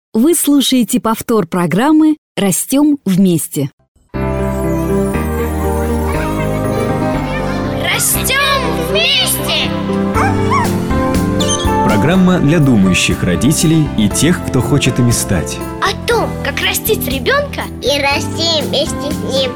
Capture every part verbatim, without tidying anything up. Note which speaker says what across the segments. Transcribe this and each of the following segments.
Speaker 1: Вы слушаете повтор программы «Растем вместе».
Speaker 2: Растем вместе!
Speaker 3: Программа для думающих родителей и тех, кто хочет ими стать.
Speaker 2: О том, как растить ребенка и расти вместе с ним.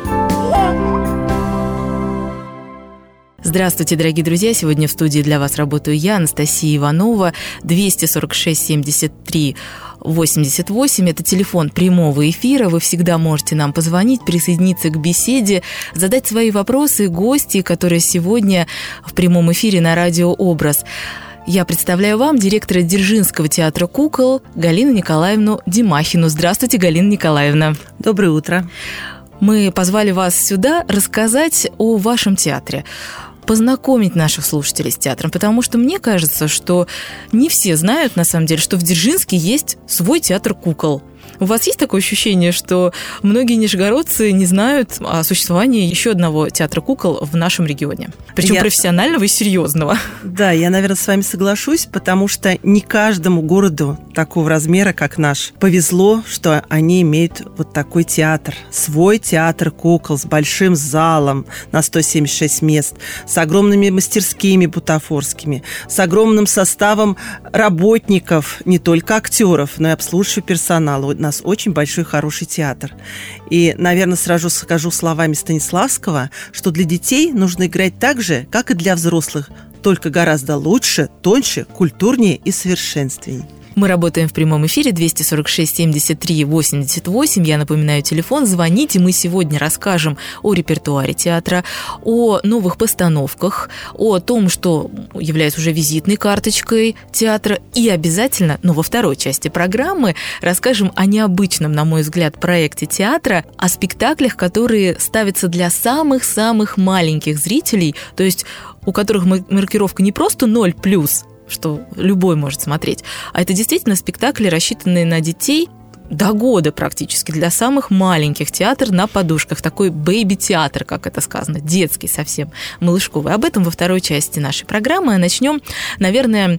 Speaker 4: Здравствуйте, дорогие друзья! Сегодня в студии для вас работаю я, Анастасия Иванова. двести сорок шесть семьдесят три восемьдесят восемь – это телефон прямого эфира. Вы всегда можете нам позвонить, присоединиться к беседе, задать свои вопросы гости, которые сегодня в прямом эфире на радио «Образ». Я представляю вам директора Дзержинского театра кукол Галину Николаевну Димахину. Здравствуйте, Галина Николаевна.
Speaker 5: Доброе утро.
Speaker 4: Мы позвали вас сюда рассказать о вашем театре, познакомить наших слушателей с театром, потому что мне кажется, что не все знают, на самом деле, что в Дзержинске есть свой театр кукол. У вас есть такое ощущение, что многие нижегородцы не знают о существовании еще одного театра кукол в нашем регионе? Причем я... профессионального и серьезного.
Speaker 5: Да, я, наверное, с вами соглашусь, потому что не каждому городу такого размера, как наш, повезло, что они имеют вот такой театр. Свой театр кукол с большим залом на сто семьдесят шесть мест, с огромными мастерскими бутафорскими, с огромным составом работников, не только актеров, но и обслуживающего персонала. У нас очень большой, хороший театр. И, наверное, сразу скажу словами Станиславского, что для детей нужно играть так же, как и для взрослых, только гораздо лучше, тоньше, культурнее и совершенственнее.
Speaker 4: Мы работаем в прямом эфире двести сорок шесть семьдесят три восемьдесят восемь. Я напоминаю телефон. Звоните. Мы сегодня расскажем о репертуаре театра, о новых постановках, о том, что является уже визитной карточкой театра. И обязательно, но во второй части программы, расскажем о необычном, на мой взгляд, проекте театра, о спектаклях, которые ставятся для самых-самых маленьких зрителей, то есть у которых маркировка не просто ноль плюс, что любой может смотреть, а это действительно спектакли, рассчитанные на детей до года практически, для самых маленьких. Театр на подушках, такой бэйби-театр, как это сказано, детский совсем, малышковый. Об этом во второй части нашей программы. Начнем, наверное,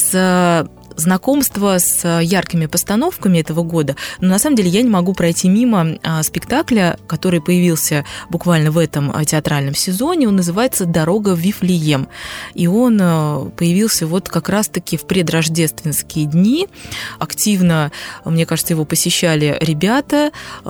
Speaker 4: с знакомство с яркими постановками этого года. Но на самом деле я не могу пройти мимо спектакля, который появился буквально в этом театральном сезоне. Он называется «Дорога в Вифлеем». И он появился вот как раз-таки в предрождественские дни. Активно, мне кажется, его посещали ребята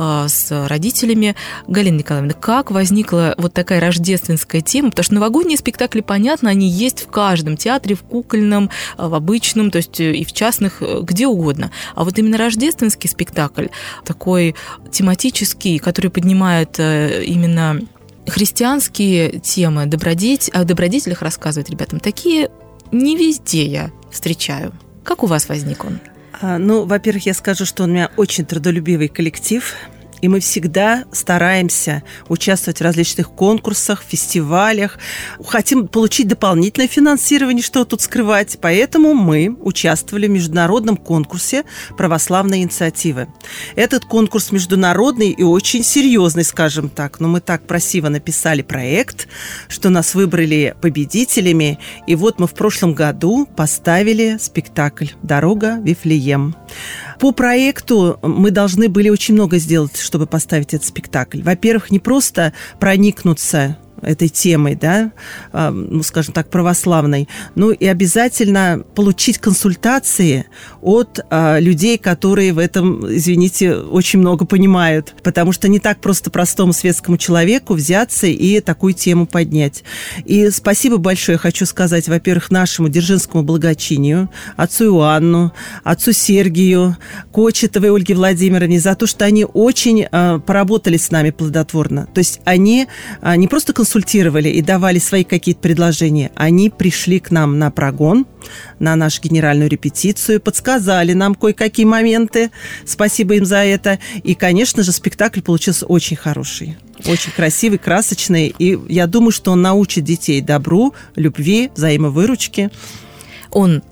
Speaker 4: с родителями. Галина Николаевна, как возникла вот такая рождественская тема? Потому что новогодние спектакли, понятно, они есть в каждом театре, в кукольном, в обычном, то есть и в частных, где угодно. А вот именно рождественский спектакль, такой тематический, который поднимает именно христианские темы, добродетель, о добродетелях рассказывает ребятам, такие не везде я встречаю. Как у вас возник он?
Speaker 5: А, ну, во-первых, я скажу, что у меня очень трудолюбивый коллектив, и мы всегда стараемся участвовать в различных конкурсах, фестивалях. Хотим получить дополнительное финансирование, что тут скрывать. Поэтому мы участвовали в международном конкурсе «Православные инициативы». Этот конкурс международный и очень серьезный, скажем так. Но мы так красиво написали проект, что нас выбрали победителями. И вот мы в прошлом году поставили спектакль «Дорога в Вифлеем». По проекту мы должны были очень много сделать, чтобы поставить этот спектакль. Во-первых, не просто проникнуться этой темой, да, ну, скажем так, православной, ну и обязательно получить консультации от а, людей, которые в этом, извините, очень много понимают, потому что не так просто простому светскому человеку взяться и такую тему поднять. И спасибо большое хочу сказать, во-первых, нашему Дзержинскому благочинию, отцу Иоанну, отцу Сергию, Кочетовой Ольге Владимировне за то, что они очень а, поработали с нами плодотворно. То есть они а, не просто консультировали, консультировали и давали свои какие-то предложения. Они пришли к нам на прогон, на нашу генеральную репетицию, подсказали нам кое-какие моменты. Спасибо им за это. И, конечно же, спектакль получился очень хороший. Очень красивый, красочный. И я думаю, что он научит детей добру, любви, взаимовыручке.
Speaker 4: Он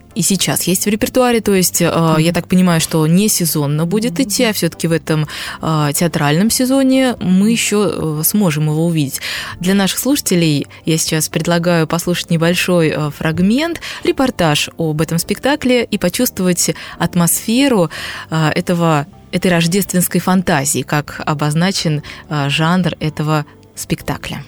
Speaker 4: и сейчас есть в репертуаре, то есть mm-hmm. я так понимаю, что не сезонно будет mm-hmm. идти, а все-таки в этом э, театральном сезоне мы еще э, сможем его увидеть. Для наших слушателей я сейчас предлагаю послушать небольшой э, фрагмент, репортаж об этом спектакле и почувствовать атмосферу э, этого, этой рождественской фантазии, как обозначен э, жанр этого спектакля.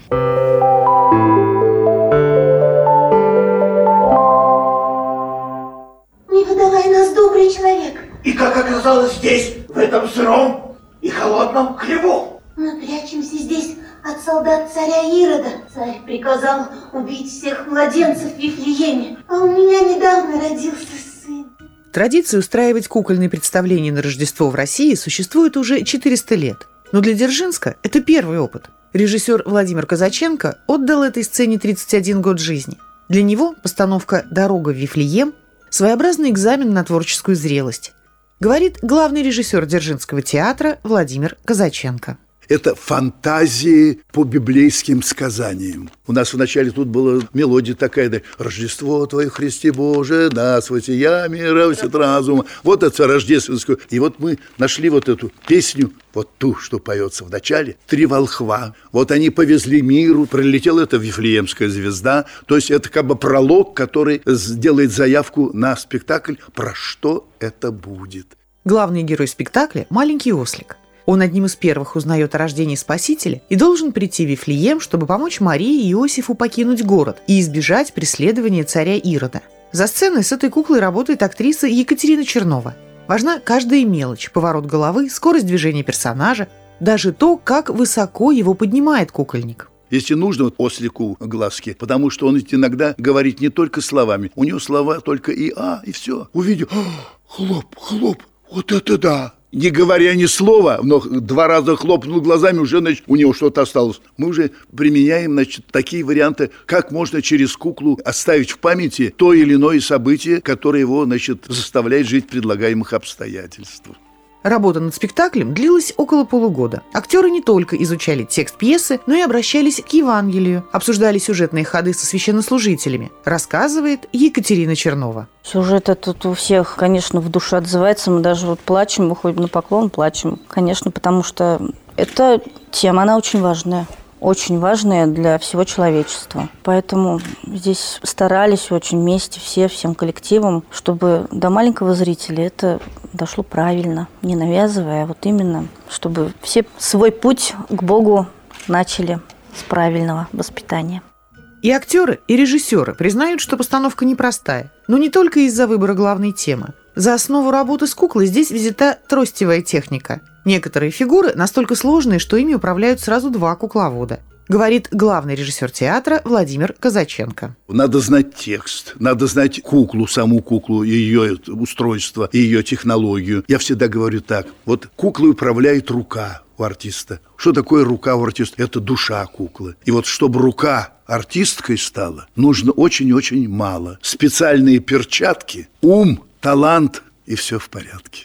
Speaker 6: Не выдавай нас, добрый человек.
Speaker 7: И как оказалось здесь, в этом сыром и холодном хлеву?
Speaker 6: Мы прячемся здесь от солдат царя Ирода. Царь приказал убить всех младенцев в Вифлееме, а у меня недавно родился сын.
Speaker 8: Традиция устраивать кукольные представления на Рождество в России существует уже четыреста лет. Но для Дзержинска это первый опыт. Режиссер Владимир Казаченко отдал этой сцене тридцать один год жизни. Для него постановка «Дорога в Вифлеем» – своеобразный экзамен на творческую зрелость, говорит главный режиссер Дзержинского театра Владимир Казаченко.
Speaker 9: Это фантазии по библейским сказаниям. У нас вначале тут была мелодия такая, да, «Рождество Твое, Христе Боже, да, святия мира, свят разума». Вот это рождественскую. И вот мы нашли вот эту песню, вот ту, что поется в начале, «Три волхва». Вот они повезли миру, прилетела эта Вифлеемская звезда. То есть это как бы пролог, который сделает заявку на спектакль, про что это будет.
Speaker 8: Главный герой спектакля – маленький ослик. Он одним из первых узнает о рождении Спасителя и должен прийти в Вифлеем, чтобы помочь Марии и Иосифу покинуть город и избежать преследования царя Ирода. За сценой с этой куклой работает актриса Екатерина Чернова. Важна каждая мелочь, поворот головы, скорость движения персонажа, даже то, как высоко его поднимает кукольник.
Speaker 9: Если нужно вот ослику глазки, потому что он ведь иногда говорит не только словами, у него слова только и «а», и все. Увидел, хлоп, хлоп, вот это да! Не говоря ни слова, но два раза хлопнул глазами, уже, значит, у него что-то осталось. Мы уже применяем, значит, такие варианты, как можно через куклу оставить в памяти то или иное событие, которое его, значит, заставляет жить в предлагаемых обстоятельствах.
Speaker 8: Работа над спектаклем длилась около полугода. Актеры не только изучали текст пьесы, но и обращались к Евангелию, обсуждали сюжетные ходы со священнослужителями, рассказывает Екатерина Чернова.
Speaker 10: Сюжет этот у всех, конечно, в душе отзывается. Мы даже вот плачем, выходим на поклон, плачем. Конечно, потому что эта тема, она очень важная. Очень важная для всего человечества. Поэтому здесь старались очень вместе все, всем коллективом, чтобы до маленького зрителя это дошло правильно, не навязывая, а вот именно, чтобы все свой путь к Богу начали с правильного воспитания.
Speaker 8: И актеры, и режиссеры признают, что постановка непростая, но не только из-за выбора главной темы. За основу работы с куклой здесь взята тростевая техника. Некоторые фигуры настолько сложные, что ими управляют сразу два кукловода, говорит главный режиссер театра Владимир Казаченко.
Speaker 9: Надо знать текст, надо знать куклу, саму куклу, ее устройство, ее технологию. Я всегда говорю так, вот куклой управляет рука у артиста. Что такое рука у артиста? Это душа куклы. И вот чтобы рука артисткой стала, нужно очень-очень мало. Специальные перчатки, ум, талант, и все в порядке.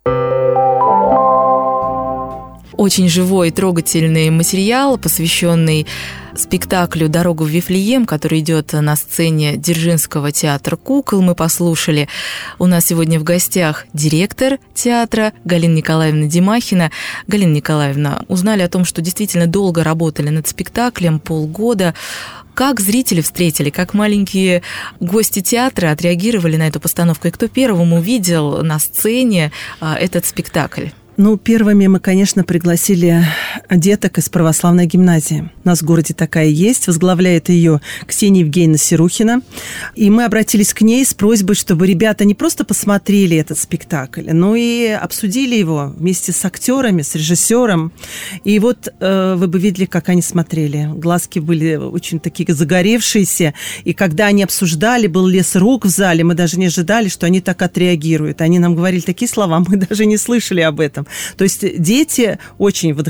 Speaker 4: Очень живой и трогательный материал, посвященный спектаклю «Дорога в Вифлеем», который идет на сцене Дзержинского театра кукол. Мы послушали. У нас сегодня в гостях директор театра Галина Николаевна Демахина. Галина Николаевна, узнали о том, что действительно долго работали над спектаклем, полгода. Как зрители встретили, как маленькие гости театра отреагировали на эту постановку? И кто первым увидел на сцене этот спектакль?
Speaker 5: Ну, первыми мы, конечно, пригласили деток из православной гимназии. У нас в городе такая есть, возглавляет ее Ксения Евгеньевна Серухина. И мы обратились к ней с просьбой, чтобы ребята не просто посмотрели этот спектакль, но и обсудили его вместе с актерами, с режиссером. И вот э, вы бы видели, как они смотрели. Глазки были очень такие загоревшиеся. И когда они обсуждали, был лес рук в зале, мы даже не ожидали, что они так отреагируют. Они нам говорили такие слова, мы даже не слышали об этом. То есть дети очень вдохновились.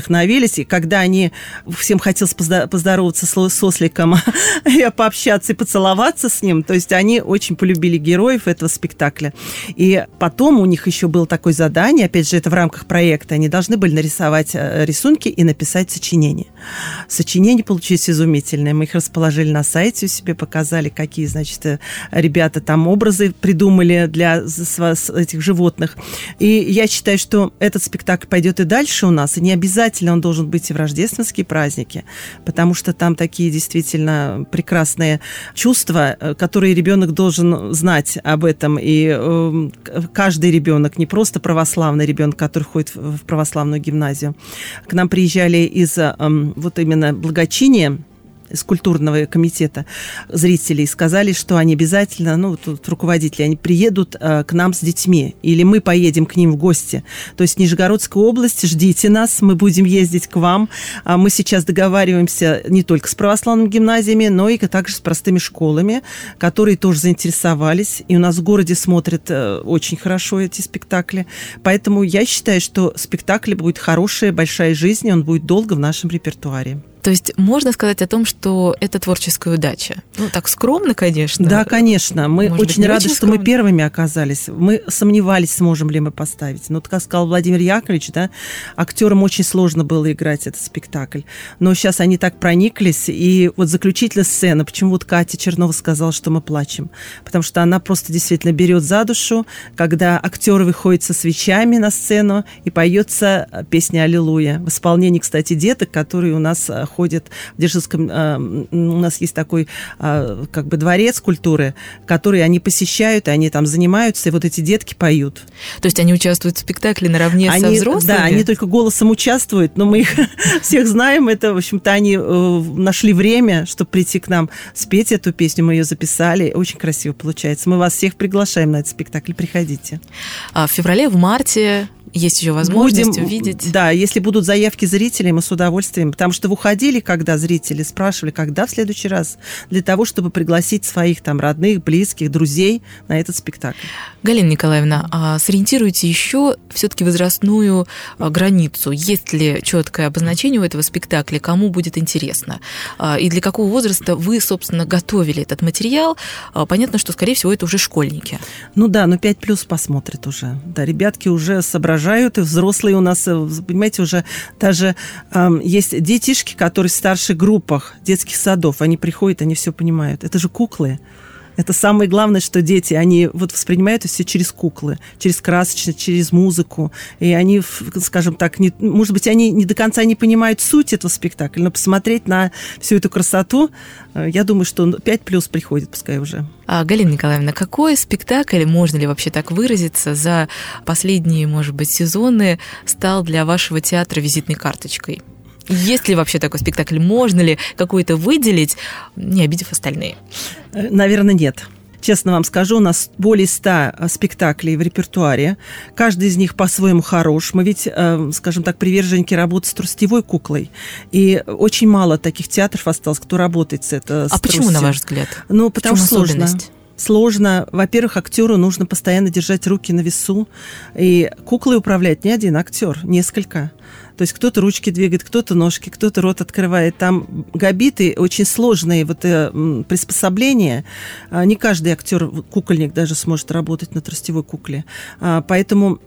Speaker 5: встречались, и когда они, всем хотелось поздороваться с осликом, и пообщаться и поцеловаться с ним, то есть они очень полюбили героев этого спектакля. И потом у них еще было такое задание, опять же, это в рамках проекта, они должны были нарисовать рисунки и написать сочинение. Сочинения получились изумительные. Мы их расположили на сайте у себя, показали, какие, значит, ребята там образы придумали для этих животных. И я считаю, что этот спектакль пойдет и дальше у нас, и не обязательно он должен быть и в рождественские праздники, потому что там такие действительно прекрасные чувства, которые ребенок должен знать об этом. И э, каждый ребенок, не просто православный ребенок, который ходит в православную гимназию. К нам приезжали из э, вот именно благочиния, из культурного комитета зрителей, сказали, что они обязательно, ну, тут руководители, они приедут э, к нам с детьми, или мы поедем к ним в гости. То есть Нижегородская область, ждите нас, мы будем ездить к вам. А мы сейчас договариваемся не только с православными гимназиями, но и также с простыми школами, которые тоже заинтересовались. И у нас в городе смотрят э, очень хорошо эти спектакли. Поэтому я считаю, что спектакль будет хорошая, большая жизнь, и он будет долго в нашем репертуаре.
Speaker 4: То есть можно сказать о том, что это творческая удача. Ну, так скромно, конечно.
Speaker 5: Да, конечно. Мы
Speaker 4: Может
Speaker 5: очень
Speaker 4: быть,
Speaker 5: рады,
Speaker 4: очень
Speaker 5: что
Speaker 4: скромно.
Speaker 5: мы первыми оказались. Мы сомневались, сможем ли мы поставить. Но, как сказал Владимир Яковлевич, да, актерам очень сложно было играть этот спектакль. Но сейчас они так прониклись. И вот заключительная сцена, почему вот Катя Чернова сказала, что мы плачем. Потому что она просто действительно берет за душу, когда актеры выходят со свечами на сцену, и поется песня «Аллилуйя». В исполнении, кстати, деток, которые у нас ходят в Дзержинском, э, у нас есть такой э, как бы дворец культуры, который они посещают, и они там занимаются, и вот эти детки поют.
Speaker 4: То есть они участвуют в спектакле наравне
Speaker 5: они,
Speaker 4: со взрослыми?
Speaker 5: Да, они только голосом участвуют, но мы их всех знаем. Это, в общем-то, они э, нашли время, чтобы прийти к нам спеть эту песню, мы ее записали. Очень красиво получается. Мы вас всех приглашаем на этот спектакль, приходите.
Speaker 4: А в феврале, в марте есть еще возможность
Speaker 5: Будем,
Speaker 4: увидеть.
Speaker 5: Да, если будут заявки зрителей, мы с удовольствием, потому что выходили, когда зрители спрашивали, когда в следующий раз, для того, чтобы пригласить своих там родных, близких, друзей на этот спектакль.
Speaker 4: Галина Николаевна, а сориентируйте еще все-таки возрастную границу. Есть ли четкое обозначение у этого спектакля, кому будет интересно? И для какого возраста вы, собственно, готовили этот материал? Понятно, что, скорее всего, это уже школьники.
Speaker 5: Ну да, но пять плюс посмотрят уже. Да, ребятки уже соображают, и взрослые у нас, понимаете, уже даже э, есть детишки, которые в старших группах детских садов, они приходят, они все понимают. Это же куклы. Это самое главное, что дети, они вот воспринимают это все через куклы, через красочность, через музыку. И они, скажем так, не, может быть, они не до конца не понимают суть этого спектакля, но посмотреть на всю эту красоту, я думаю, что пять плюс приходит, пускай уже.
Speaker 4: А, Галина Николаевна, какой спектакль, можно ли вообще так выразиться, за последние, может быть, сезоны стал для вашего театра визитной карточкой? Есть ли вообще такой спектакль? Можно ли какой-то выделить, не обидев остальные?
Speaker 5: Наверное, нет. Честно вам скажу, у нас более ста спектаклей в репертуаре. Каждый из них по-своему хорош. Мы ведь, скажем так, приверженники работы с тростевой куклой. И очень мало таких театров осталось, кто работает с этой.
Speaker 4: А почему, на ваш взгляд?
Speaker 5: Ну, потому что сложно.
Speaker 4: Особенность?
Speaker 5: Сложно. Во-первых, актеру нужно постоянно держать руки на весу. И куклой управляет не один актер, несколько. То есть кто-то ручки двигает, кто-то ножки, кто-то рот открывает. Там габиты, очень сложные вот, э, приспособления. А, не каждый актер, кукольник даже сможет работать на тростевой кукле. А, поэтому,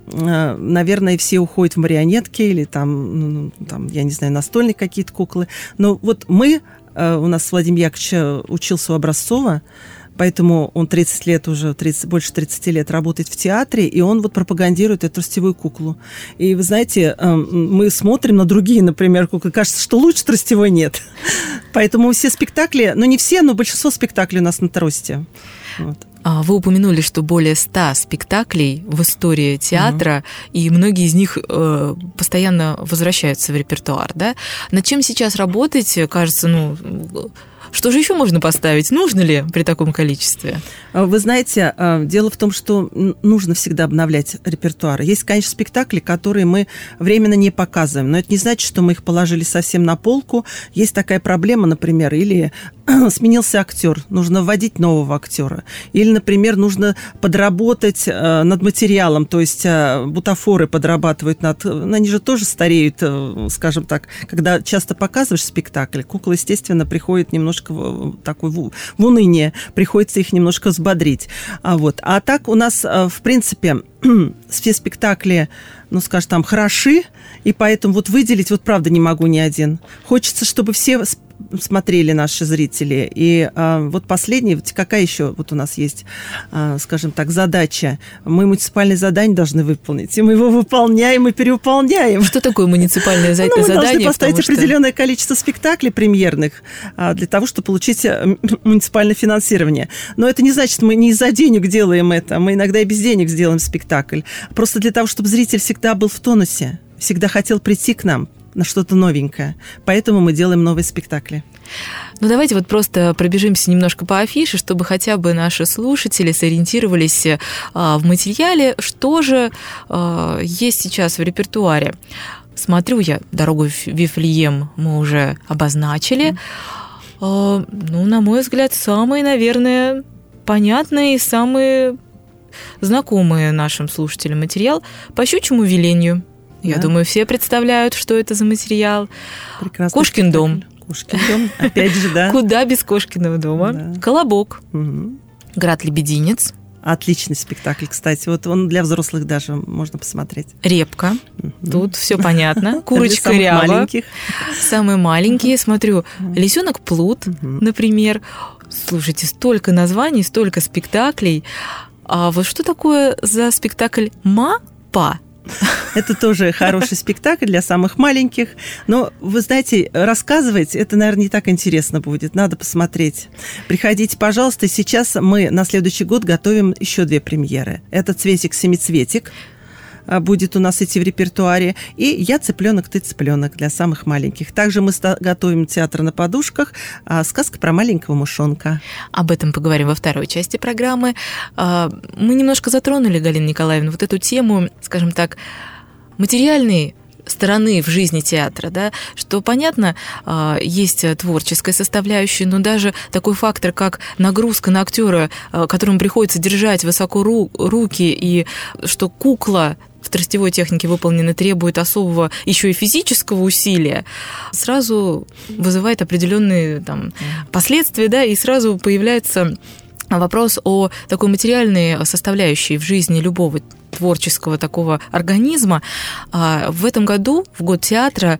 Speaker 5: а, наверное, все уходят в марионетки или там, там, я не знаю, настольные какие-то куклы. Но вот мы, а, у нас Владимир Яковлевич учился у Образцова, поэтому он тридцать лет уже, тридцать, больше тридцати лет работает в театре, и он вот пропагандирует эту тростевую куклу. И вы знаете, мы смотрим на другие, например, куклы, кажется, что лучше тростевой нет. Поэтому все спектакли, ну не все, но большинство спектаклей у нас на трости. Вот.
Speaker 4: Вы упомянули, что более ста спектаклей в истории театра, mm-hmm. и многие из них э, постоянно возвращаются в репертуар, да? Над чем сейчас работаете? Кажется, ну, Что же еще можно поставить? Нужно ли при таком количестве?
Speaker 5: Вы знаете, дело в том, что нужно всегда обновлять репертуар. Есть, конечно, спектакли, которые мы временно не показываем, но это не значит, что мы их положили совсем на полку. Есть такая проблема, например, или сменился актер, нужно вводить нового актера. Или, например, нужно подработать э, над материалом, то есть э, бутафоры подрабатывают над... Ну, они же тоже стареют, э, скажем так. Когда часто показываешь спектакль, кукла, естественно, приходит немножко в, такой, в, в уныние, приходится их немножко взбодрить. А, вот. А так у нас, э, в принципе, все спектакли, ну, скажем, там, хороши, и поэтому вот выделить, вот правда не могу ни один. Хочется, чтобы все смотрели наши зрители. И а, вот последний, вот какая еще вот у нас есть, а, скажем так, задача? Мы муниципальное задание должны выполнить, и мы его выполняем и перевыполняем.
Speaker 4: Что такое муниципальное за-
Speaker 5: ну, мы
Speaker 4: задание?
Speaker 5: Мы должны поставить
Speaker 4: что...
Speaker 5: определенное количество спектаклей премьерных а, для того, чтобы получить муниципальное финансирование. Но это не значит, мы не из-за денег делаем это, мы иногда и без денег сделаем спектакль. Просто для того, чтобы зритель всегда был в тонусе, всегда хотел прийти к нам на что-то новенькое. Поэтому мы делаем новые спектакли.
Speaker 4: Ну, давайте вот просто пробежимся немножко по афише, чтобы хотя бы наши слушатели сориентировались а, в материале, что же а, есть сейчас в репертуаре. Смотрю я, «Дорогу в Вифлеем» мы уже обозначили. А, ну, на мой взгляд, самые, наверное, понятные и самые знакомые нашим слушателям материал «По щучьему велению». Я да. думаю, все представляют, что это за материал.
Speaker 5: Прекрасный
Speaker 4: «Кошкин
Speaker 5: спектакль.
Speaker 4: дом».
Speaker 5: «Кошкин дом», опять же, да.
Speaker 4: Куда без «Кошкиного дома». Да. «Колобок».
Speaker 5: Угу.
Speaker 4: «Град-лебединец».
Speaker 5: Отличный спектакль, кстати. Вот он для взрослых даже можно посмотреть.
Speaker 4: «Репка». Угу. Тут все понятно. «Курочка
Speaker 5: для
Speaker 4: Ряба».
Speaker 5: Маленьких.
Speaker 4: Самые маленькие. Смотрю, «Лисенок Плут», угу. например. Слушайте, столько названий, столько спектаклей. А вот что такое за спектакль «Ма-па»?
Speaker 5: Это тоже хороший спектакль для самых маленьких. Но, вы знаете, рассказывать, это, наверное, не так интересно будет. Надо посмотреть. Приходите, пожалуйста. Сейчас мы на следующий год готовим еще две премьеры. Это «Цветик-семицветик» будет у нас идти в репертуаре. И «Я цыпленок, ты цыпленок» для самых маленьких. Также мы готовим театр на подушках, сказка про маленького мышонка.
Speaker 4: Об этом поговорим во второй части программы. Мы немножко затронули, Галина Николаевна, вот эту тему, скажем так, материальной стороны в жизни театра, да, что, понятно, есть творческая составляющая, но даже такой фактор, как нагрузка на актера, которому приходится держать высоко ру- руки, и что кукла в тростевой технике выполнена, требует особого еще и физического усилия, сразу вызывает определенные там последствия, да, и сразу появляется вопрос о такой материальной составляющей в жизни любого творческого такого организма. В этом году, в год театра,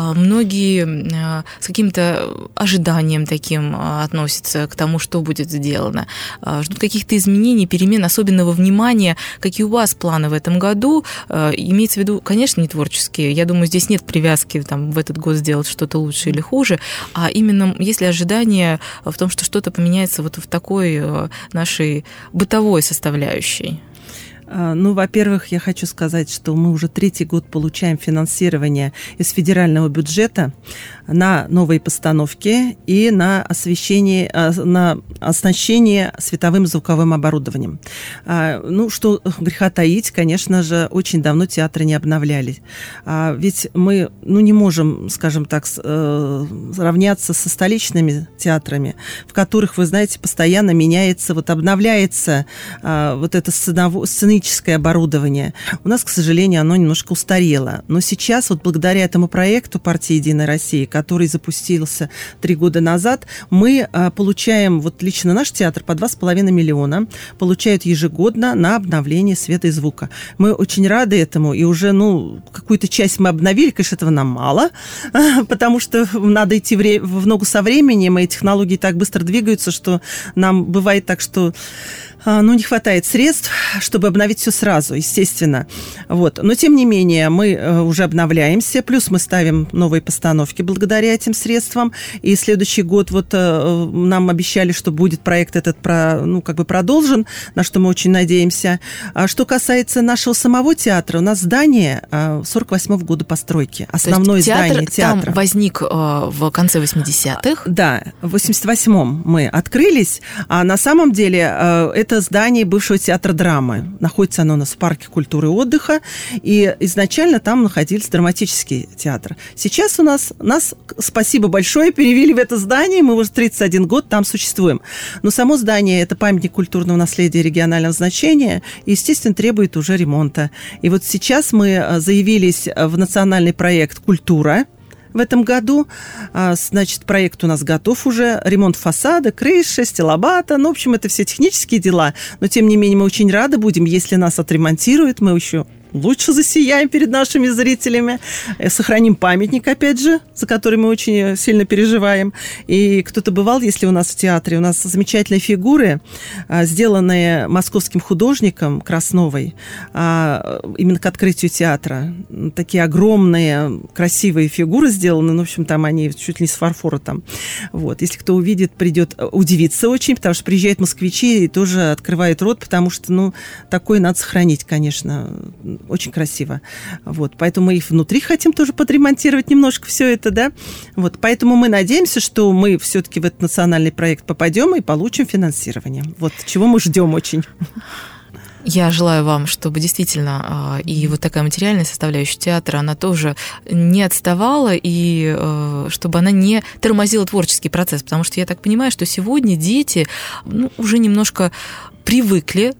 Speaker 4: многие с каким-то ожиданием таким относятся к тому, что будет сделано. Ждут каких-то изменений, перемен, особенного внимания. Какие у вас планы в этом году? Имеется в виду, конечно, не творческие. Я думаю, здесь нет привязки там, в этот год сделать что-то лучше или хуже, а именно есть ли ожидание в том, что что-то поменяется вот в такой нашей бытовой составляющей?
Speaker 5: Ну, во-первых, я хочу сказать, что мы уже третий год получаем финансирование из федерального бюджета на новые постановки и на освещение, на оснащение световым и звуковым оборудованием. Ну, что греха таить, конечно же, очень давно театры не обновлялись. Ведь мы, ну, не можем, скажем так, сравняться со столичными театрами, в которых, вы знаете, постоянно меняется, вот обновляется вот это сценическое оборудование. У нас, к сожалению, оно немножко устарело. Но сейчас, вот благодаря этому проекту партии «Единая Россия», который запустился три года назад, мы а, получаем, вот лично наш театр, по два с половиной миллиона получают ежегодно на обновление света и звука. Мы очень рады этому, и уже, ну, какую-то часть мы обновили, конечно, этого нам мало, потому что надо идти в, в ногу со временем, и технологии так быстро двигаются, что нам бывает так, что, ну, не хватает средств, чтобы обновить ставить все сразу, естественно. Вот. Но, тем не менее, мы уже обновляемся, плюс мы ставим новые постановки благодаря этим средствам. И следующий год вот нам обещали, что будет проект этот про, ну, как бы продолжен, на что мы очень надеемся. А что касается нашего самого театра, у нас здание сорок восьмого года постройки. Основное
Speaker 4: театр,
Speaker 5: здание театра.
Speaker 4: Там возник э, в конце восьмидесятых?
Speaker 5: Да, в восемьдесят восьмом мы открылись, а на самом деле э, это здание бывшего театра драмы. Находится оно у нас в парке культуры и отдыха, и изначально там находился драматический театр. Сейчас у нас, нас, спасибо большое, перевели в это здание, мы уже тридцать один год там существуем. Но само здание – это памятник культурного наследия регионального значения и, естественно, требует уже ремонта. И вот сейчас мы заявились в национальный проект «Культура». В этом году, значит, проект у нас готов уже, ремонт фасада, крыши, стилобата, ну, в общем, это все технические дела, но, тем не менее, мы очень рады будем, если нас отремонтируют, мы еще лучше засияем перед нашими зрителями, сохраним памятник, опять же, за который мы очень сильно переживаем. И кто-то бывал, если у нас в театре, у нас замечательные фигуры, сделанные московским художником Красновой, именно к открытию театра. Такие огромные, красивые фигуры сделаны, ну, в общем, там они чуть ли не с фарфора там. Вот. Если кто увидит, придет удивиться очень, потому что приезжают москвичи и тоже открывают рот, потому что, ну, такое надо сохранить, конечно. Очень красиво. Вот. Поэтому мы и внутри хотим тоже подремонтировать немножко все это, да. Вот. Поэтому мы надеемся, что мы все-таки в этот национальный проект попадем и получим финансирование. Вот чего мы ждем очень.
Speaker 4: Я желаю вам, чтобы действительно и вот такая материальная составляющая театра, она тоже не отставала, и чтобы она не тормозила творческий процесс, потому что я так понимаю, что сегодня дети, ну, уже немножко привыкли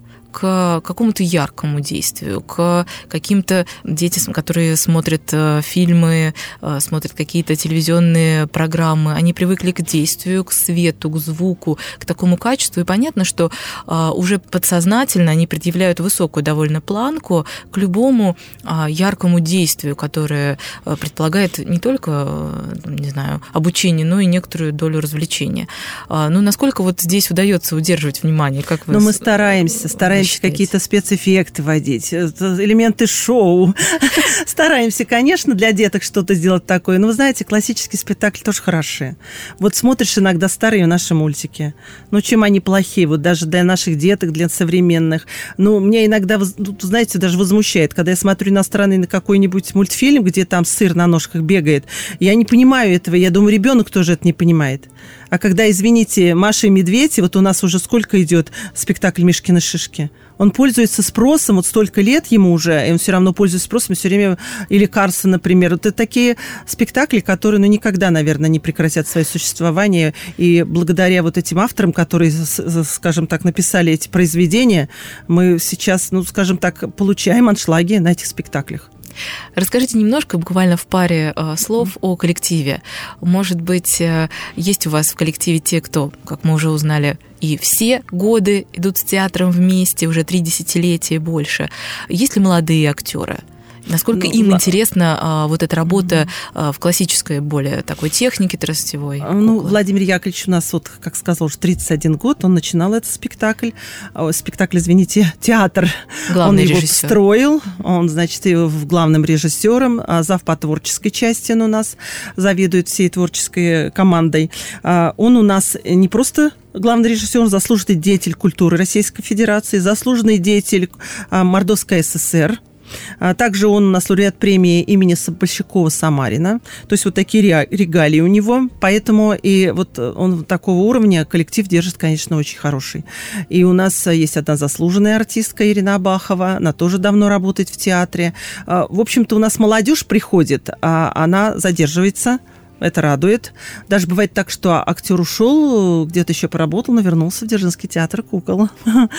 Speaker 4: к какому-то яркому действию, к каким-то детям, которые смотрят фильмы, смотрят какие-то телевизионные программы, они привыкли к действию, к свету, к звуку, к такому качеству, и понятно, что уже подсознательно они предъявляют высокую довольно планку к любому яркому действию, которое предполагает не только, не знаю, обучение, но и некоторую долю развлечения. Ну, насколько вот здесь удается удерживать внимание? Как вы...
Speaker 5: Но мы стараемся, стараемся какие-то спецэффекты вводить, элементы шоу. Стараемся, конечно, для деток что-то сделать такое. Но, вы знаете, классические спектакли тоже хороши. Вот смотришь иногда старые наши мультики. Ну, чем они плохие? Вот даже для наших деток, для современных. Ну, меня иногда, знаете, даже возмущает, когда я смотрю иностранный на какой-нибудь мультфильм, где там сыр на ножках бегает. Я не понимаю этого. Я думаю, ребенок тоже это не понимает. А когда, извините, Маша и Медведь, и вот у нас уже сколько идет спектакль «Мишкины шишки», он пользуется спросом, вот столько лет ему уже, и он все равно пользуется спросом, все время, или Карсон, например. Вот это такие спектакли, которые, ну, никогда, наверное, не прекратят свое существование, и благодаря вот этим авторам, которые, скажем так, написали эти произведения, мы сейчас, ну, скажем так, получаем аншлаги на этих спектаклях.
Speaker 4: Расскажите немножко, буквально в паре э, слов о коллективе. Может быть, э, есть у вас в коллективе те, кто, как мы уже узнали, и все годы идут с театром вместе, уже три десятилетия и больше. Есть ли молодые актеры? Насколько ну, им ла... интересна а, вот эта работа а, в классической более такой технике тростевой?
Speaker 5: Ну, куклы? Владимир Яковлевич у нас, вот, как сказал, уже тридцать один год, он начинал этот спектакль. Спектакль, извините, театр.
Speaker 4: Главный
Speaker 5: он его
Speaker 4: режиссер.
Speaker 5: Строил, он, значит, в главным режиссером, зав. По творческой части он у нас заведует всей творческой командой. Он у нас не просто главный режиссер, заслуженный деятель культуры Российской Федерации, заслуженный деятель Мордовской ССР. Также он у нас лауреат премии имени Большакова-Самарина. То есть вот такие регалии у него. Поэтому и вот он такого уровня, коллектив держит, конечно, очень хороший. И у нас есть одна заслуженная артистка Ирина Абахова. Она тоже давно работает в театре. В общем-то, у нас молодежь приходит, а она задерживается. Это радует. Даже бывает так, что актер ушел, где-то еще поработал, но вернулся в Дзержинский театр кукол.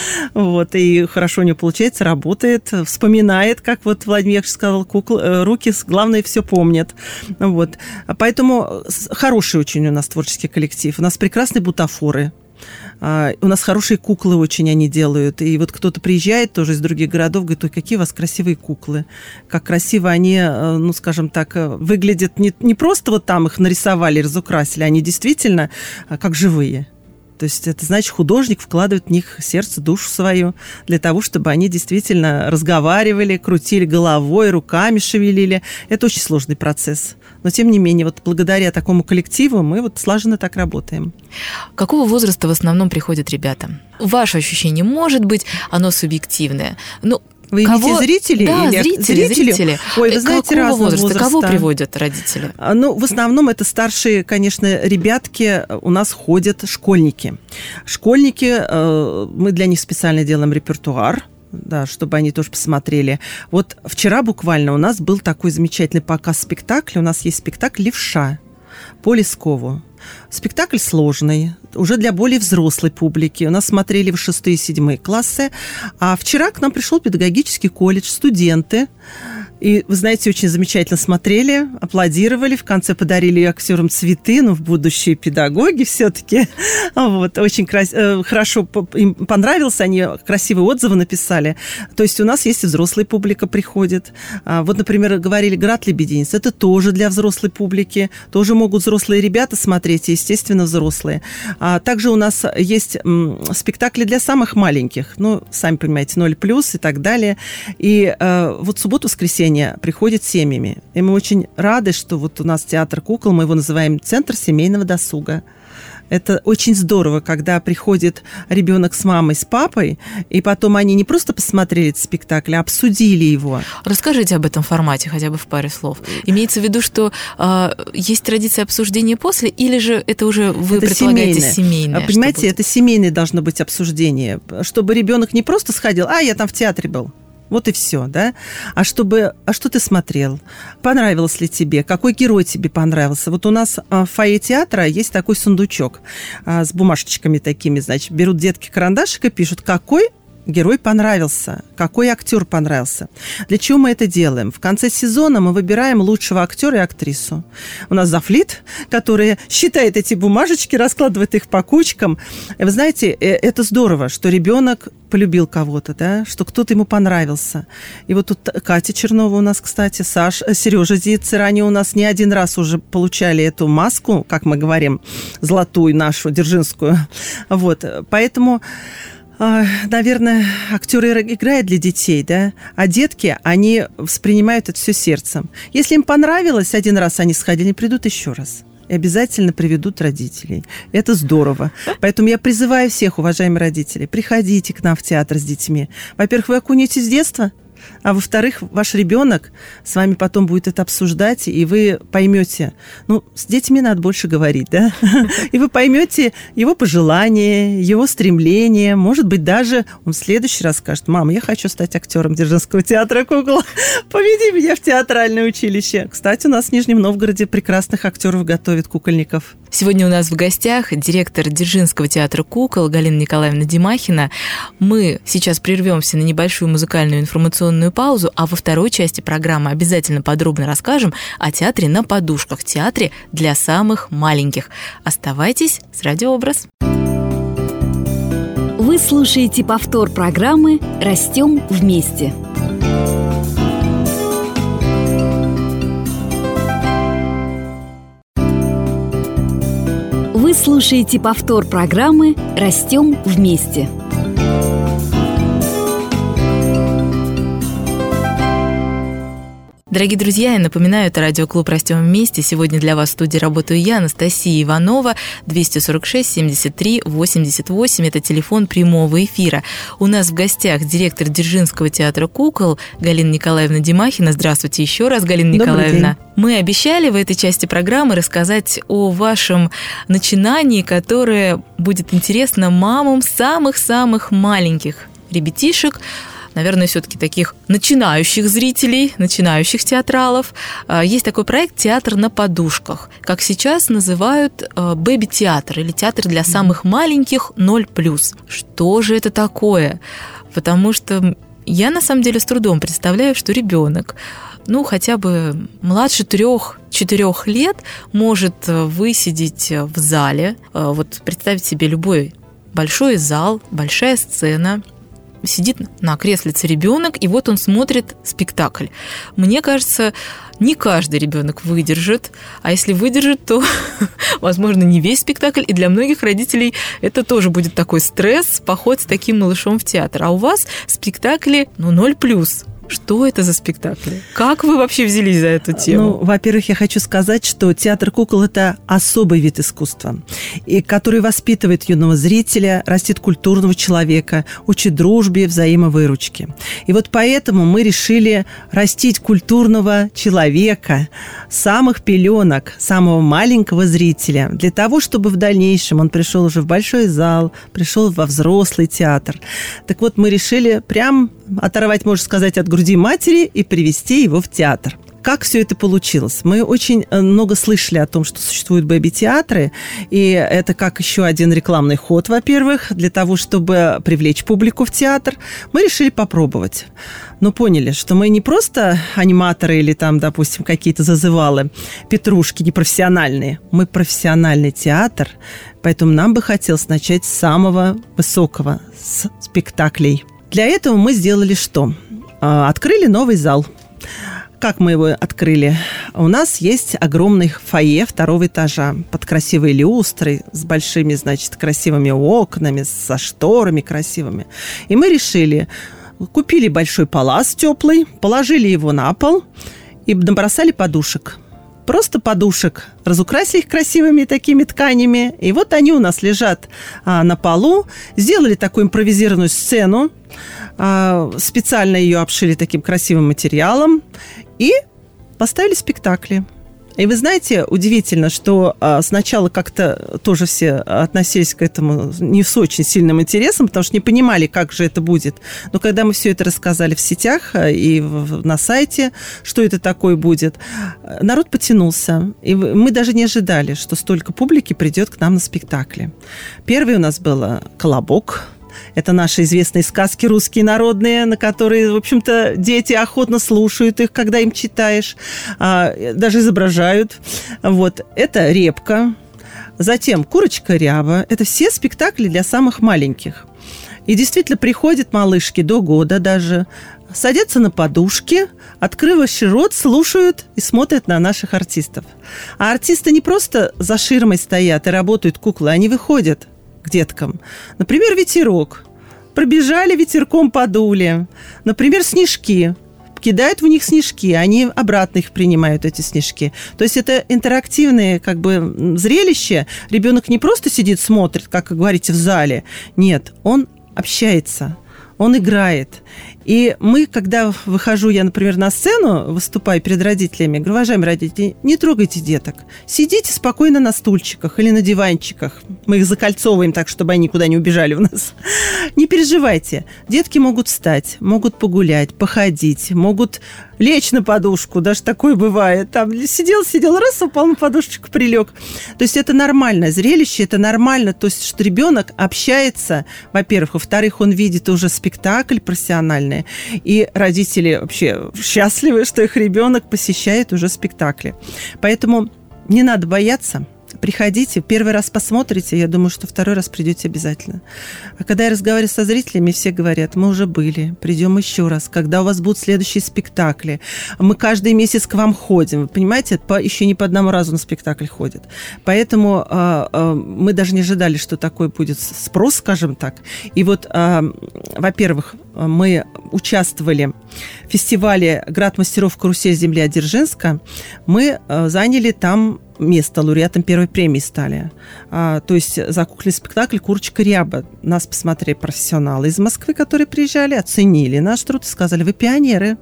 Speaker 5: Вот, и хорошо у него получается, работает, вспоминает, как вот Владимир Яковлевич сказал, кукол, руки, главное, все помнят. Вот. Поэтому хороший очень у нас творческий коллектив. У нас прекрасные бутафоры. Uh, у нас хорошие куклы очень они делают. И вот кто-то приезжает тоже из других городов, говорит, ой, какие у вас красивые куклы. Как красиво они, ну, скажем так, выглядят. Не, не просто вот там их нарисовали, разукрасили, они действительно как живые. То есть это значит, художник вкладывает в них сердце, душу свою для того, чтобы они действительно разговаривали, крутили головой, руками шевелили. Это очень сложный процесс. Но, тем не менее, вот благодаря такому коллективу мы вот слаженно так работаем.
Speaker 4: Какого возраста в основном приходят ребята? Ваше ощущение, может быть, оно субъективное, но
Speaker 5: Вы
Speaker 4: кого...
Speaker 5: имеете зрителей?
Speaker 4: Да,
Speaker 5: или...
Speaker 4: зрители, зрители. зрители.
Speaker 5: Ой, вы знаете,
Speaker 4: какого
Speaker 5: разного
Speaker 4: возраста?
Speaker 5: возраста.
Speaker 4: Кого приводят родители?
Speaker 5: Ну, в основном это старшие, конечно, ребятки. У нас ходят школьники. Школьники, мы для них специально делаем репертуар, да, чтобы они тоже посмотрели. Вот вчера буквально у нас был такой замечательный показ спектакля. У нас есть спектакль «Левша» по Лескову. Спектакль сложный, уже для более взрослой публики. У нас смотрели в шестые и седьмые классы. А вчера к нам пришел педагогический колледж, студенты. И, вы знаете, очень замечательно смотрели, аплодировали, в конце подарили актерам цветы, ну, в будущие педагоги все-таки. Вот, очень крас... хорошо им понравилось, они красивые отзывы написали. То есть у нас есть и взрослая публика приходит. Вот, например, говорили «Град лебединец», это тоже для взрослой публики, тоже могут взрослые ребята смотреть, и, естественно, взрослые. А также у нас есть спектакли для самых маленьких, ну, сами понимаете, ноль плюс и так далее. И вот субботу-воскресенье приходят семьями. И мы очень рады, что вот у нас театр кукол, мы его называем «Центр семейного досуга». Это очень здорово, когда приходит ребенок с мамой, с папой, и потом они не просто посмотрели этот спектакль, а обсудили его.
Speaker 4: Расскажите об этом формате хотя бы в паре слов. Имеется в виду, что э, есть традиция обсуждения после, или же это уже вы это предполагаете семейное? семейное
Speaker 5: Понимаете, это семейное должно быть обсуждение, чтобы ребенок не просто сходил, а я там в театре был. Вот и все, да? А чтобы, а что ты смотрел? Понравилось ли тебе? Какой герой тебе понравился? Вот у нас в фойе театра есть такой сундучок с бумажечками такими, значит, берут детки карандашик и пишут, какой герой понравился, какой актер понравился. Для чего мы это делаем? В конце сезона мы выбираем лучшего актера и актрису. У нас завлит, который считает эти бумажечки, раскладывает их по кучкам. И вы знаете, это здорово, что ребенок полюбил кого-то, да, что кто-то ему понравился. И вот тут Катя Чернова у нас, кстати, Саш, Сережа Зицер, они у нас не один раз уже получали эту маску, как мы говорим, золотую нашу, дзержинскую. Вот, поэтому... Наверное, актеры играют для детей, да, а детки, они воспринимают это все сердцем. Если им понравилось один раз, они сходили, придут еще раз. И обязательно приведут родителей. Это здорово. Поэтому я призываю всех, уважаемые родители, приходите к нам в театр с детьми. Во-первых, вы окунетесь в детство, а во-вторых, ваш ребенок с вами потом будет это обсуждать, и вы поймете, ну, с детьми надо больше говорить, да, и вы поймете его пожелания, его стремления, может быть, даже он в следующий раз скажет: мама, я хочу стать актером Дзержинского театра кукол, поведи меня в театральное училище. Кстати, у нас в Нижнем Новгороде прекрасных актеров готовят, кукольников.
Speaker 4: Сегодня у нас в гостях директор Дзержинского театра кукол Галина Николаевна Демахина. Мы сейчас прервемся на небольшую музыкальную информационную паузу, а во второй части программы обязательно подробно расскажем о театре на подушках, театре для самых маленьких. Оставайтесь с «Радиообраз».
Speaker 1: Вы слушаете повтор программы «Растем вместе». Вы слушаете повтор программы «Растем вместе».
Speaker 4: Дорогие друзья, я напоминаю, это радиоклуб «Растем вместе». Сегодня для вас в студии работаю я, Анастасия Иванова, двести сорок шесть семьдесят три восемьдесят восемь. Это телефон прямого эфира. У нас в гостях директор Дзержинского театра кукол Галина Николаевна Демахина. Здравствуйте еще раз, Галина Николаевна. Мы обещали в этой части программы рассказать о вашем начинании, которое будет интересно мамам самых-самых маленьких ребятишек, наверное, все-таки таких начинающих зрителей, начинающих театралов. Есть такой проект «Театр на подушках», как сейчас называют бэби-театр или театр для самых маленьких ноль плюс. Что же это такое? Потому что я, на самом деле, с трудом представляю, что ребенок, ну, хотя бы младше трех-четырех лет может высидеть в зале. Вот представить себе любой большой зал, большая сцена, сидит на креслице ребенок, и вот он смотрит спектакль. Мне кажется, не каждый ребенок выдержит, а если выдержит, то, возможно, не весь спектакль, и для многих родителей это тоже будет такой стресс, поход с таким малышом в театр. А у вас спектакли, ну, ноль плюс. Что это за спектакли? Как вы вообще взялись за эту тему?
Speaker 5: Ну, во-первых, я хочу сказать, что театр кукол – это особый вид искусства, и который воспитывает юного зрителя, растит культурного человека, учит дружбе, взаимовыручке. И вот поэтому мы решили растить культурного человека с самых пеленок, самого маленького зрителя, для того, чтобы в дальнейшем он пришел уже в большой зал, пришел во взрослый театр. Так вот, мы решили прям оторвать, можно сказать, от груди матери и привести его в театр. Как все это получилось? Мы очень много слышали о том, что существуют бэби-театры, и это как еще один рекламный ход, во-первых, для того, чтобы привлечь публику в театр. Мы решили попробовать. Но поняли, что мы не просто аниматоры или там, допустим, какие-то зазывалы, петрушки непрофессиональные. Мы профессиональный театр, поэтому нам бы хотелось начать с самого высокого, с спектаклей. Для этого мы сделали что? Открыли новый зал. Как мы его открыли? У нас есть огромный фойе второго этажа под красивой люстрой, с большими, значит, красивыми окнами, со шторами красивыми. И мы решили, купили большой палас теплый, положили его на пол и набросали подушек. Просто подушек. Разукрасили их красивыми такими тканями. И вот они у нас лежат а, на полу. Сделали такую импровизированную сцену. А, специально ее обшили таким красивым материалом. И поставили спектакли. И вы знаете, удивительно, что а, сначала как-то тоже все относились к этому не с очень сильным интересом, потому что не понимали, как же это будет. Но когда мы все это рассказали в сетях и в, на сайте, что это такое будет, народ потянулся. И мы даже не ожидали, что столько публики придет к нам на спектакли. Первый у нас был «Колобок». Это наши известные сказки русские народные, на которые, в общем-то, дети охотно слушают их, когда им читаешь, даже изображают. Вот. Это «Репка». Затем «Курочка Ряба». Это все спектакли для самых маленьких. И действительно приходят малышки до года даже, садятся на подушки, открывши рот, слушают и смотрят на наших артистов. А артисты не просто за ширмой стоят и работают куклы, они выходят к деткам. Например, ветерок. Пробежали, ветерком подули. Например, снежки. Кидают в них снежки, они обратно их принимают, эти снежки. То есть это интерактивное как бы зрелище. Ребенок не просто сидит, смотрит, как вы говорите, в зале. Нет, он общается, он играет. И мы, когда выхожу я, например, на сцену, выступаю перед родителями, говорю: уважаемые родители, не трогайте деток. Сидите спокойно на стульчиках или на диванчиках. Мы их закольцовываем так, чтобы они никуда не убежали в нас. Не переживайте. Детки могут встать, могут погулять, походить, могут лечь на подушку. Даже такое бывает. Там сидел, сидел, раз, упал на подушечку, прилег. То есть это нормальное зрелище, это нормально. То есть что ребенок общается, во-первых. Во-вторых, он видит уже спектакль профессиональный. И родители вообще счастливы, что их ребенок посещает уже спектакли. Поэтому не надо бояться. Приходите, первый раз посмотрите, я думаю, что второй раз придете обязательно. А когда я разговариваю со зрителями, все говорят: мы уже были, придем еще раз, когда у вас будут следующие спектакли. Мы каждый месяц к вам ходим. Вы понимаете, по, еще не по одному разу на спектакль ходят. Поэтому э, э, мы даже не ожидали, что такой будет спрос, скажем так. И вот, э, во-первых, мы участвовали в фестивале «Град мастеров Карусель земли Дзержинска». Мы э, заняли там место, лауреатом первой премии стали. А, то есть за кукольный спектакль «Курочка Ряба». Нас посмотрели профессионалы из Москвы, которые приезжали, оценили наш труд и сказали: вы пионеры.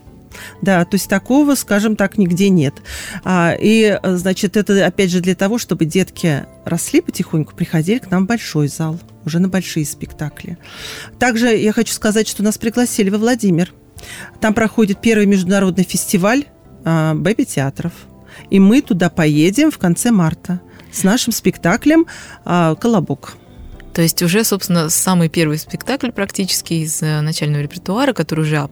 Speaker 5: Да, то есть такого, скажем так, нигде нет. А, и, значит, это опять же для того, чтобы детки росли потихоньку, приходили к нам в большой зал, уже на большие спектакли. Также я хочу сказать, что нас пригласили во Владимир. Там проходит первый международный фестиваль а, бэби-театров. И мы туда поедем в конце марта с нашим спектаклем а, «Колобок».
Speaker 4: То есть уже, собственно, самый первый спектакль практически из начального репертуара, который уже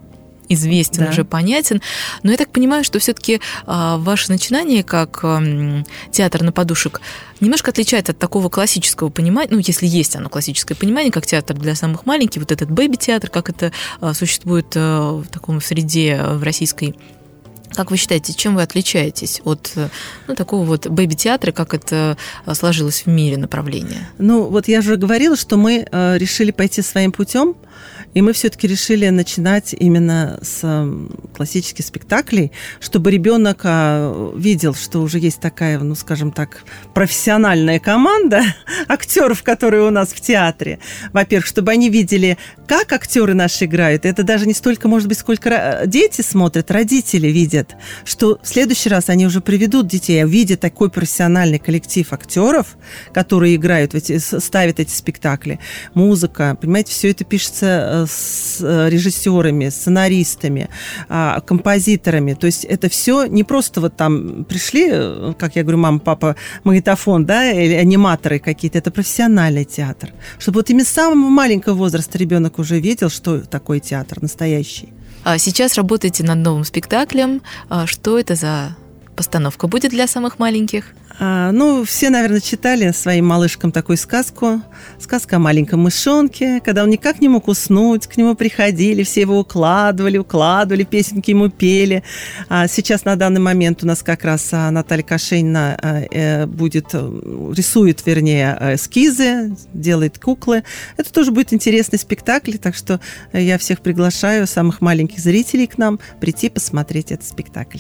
Speaker 4: известен,
Speaker 5: да.
Speaker 4: уже понятен. Но я так понимаю, что все-таки а, ваше начинание как а, театр на подушек немножко отличается от такого классического понимания, ну, если есть оно классическое понимание, как театр для самых маленьких, вот этот бэби-театр, как это а, существует а, в таком среде в российской. Как вы считаете, чем вы отличаетесь от ну, такого вот бэби-театра, как это сложилось в мире направление?
Speaker 5: Ну, вот я уже говорила, что мы э, решили пойти своим путем, и мы все-таки решили начинать именно с э, классических спектаклей, чтобы ребенок э, видел, что уже есть такая, ну, скажем так, профессиональная команда актеров, которые у нас в театре. Во-первых, чтобы они видели, как актеры наши играют. Это даже не столько, может быть, сколько дети смотрят, родители видят, что в следующий раз они уже приведут детей, видя такой профессиональный коллектив актеров, которые играют, эти, ставят эти спектакли. Музыка, понимаете, все это пишется с режиссерами, сценаристами, композиторами. То есть это все не просто вот там пришли, как я говорю, мама, папа, магнитофон, да, или аниматоры какие-то. Это профессиональный театр. Чтобы вот именно с самого маленького возраста ребенок уже видел, что такое театр настоящий.
Speaker 4: Сейчас работаете над новым спектаклем. Что это за постановка будет для самых маленьких?
Speaker 5: А, ну, все, наверное, читали своим малышкам такую сказку. Сказка о маленьком мышонке, когда он никак не мог уснуть, к нему приходили, все его укладывали, укладывали, песенки ему пели. А сейчас на данный момент у нас как раз Наталья Кашенина э, будет, рисует, вернее, эскизы, делает куклы. Это тоже будет интересный спектакль, так что я всех приглашаю, самых маленьких зрителей к нам, прийти посмотреть этот спектакль.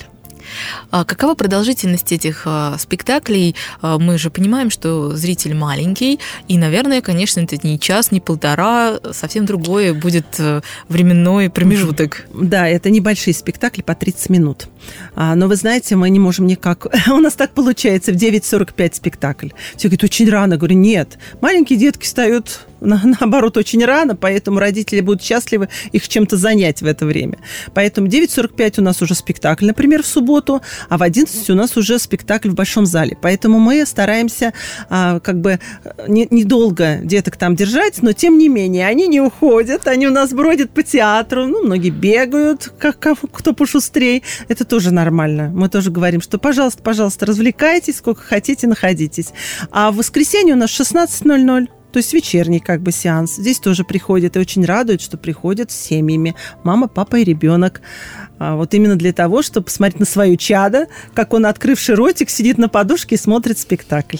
Speaker 4: Какова продолжительность этих спектаклей? Мы же понимаем, что зритель маленький, и, наверное, конечно, это не час, не полтора, совсем другой будет временной промежуток.
Speaker 5: Да, это небольшие спектакли по тридцать минут. Но вы знаете, мы не можем никак... У нас так получается, в девять сорок пять спектакль. Все говорят, очень рано. Я говорю, нет, маленькие детки встают... наоборот, очень рано, поэтому родители будут счастливы их чем-то занять в это время. Поэтому в девять сорок пять у нас уже спектакль, например, в субботу, а в одиннадцать у нас уже спектакль в Большом зале. Поэтому мы стараемся а, как бы недолго не деток там держать, но тем не менее они не уходят, они у нас бродят по театру, ну, многие бегают, как, как, кто пошустрей. Это тоже нормально. Мы тоже говорим, что, пожалуйста, пожалуйста, развлекайтесь, сколько хотите, находитесь. А в воскресенье у нас шестнадцать ноль ноль. То есть вечерний как бы сеанс. Здесь тоже приходят и очень радуют, что приходят с семьями. Мама, папа и ребенок. А вот именно для того, чтобы посмотреть на свое чадо, как он, открывший ротик, сидит на подушке и смотрит спектакль.